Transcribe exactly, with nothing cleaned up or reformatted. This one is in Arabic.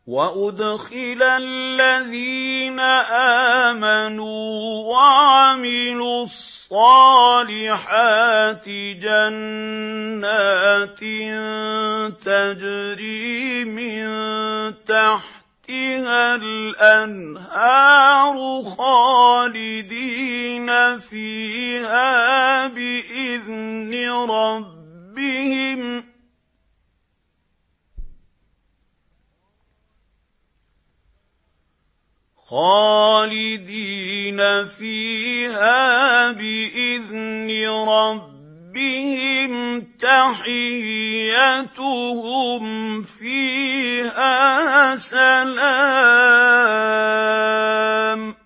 وَأُدْخِلَ الَّذِينَ آمَنُوا وَعَمِلُوا الصَّالِحَاتِ جَنَّاتٍ تَجْرِي مِن تَحْتِهَا الْأَنْهَارُ خَالِدِينَ فِيهَا بِإِذْنِ رَبِّهِمْ خالدين فيها بإذن ربهم تحيتهم فيها سلام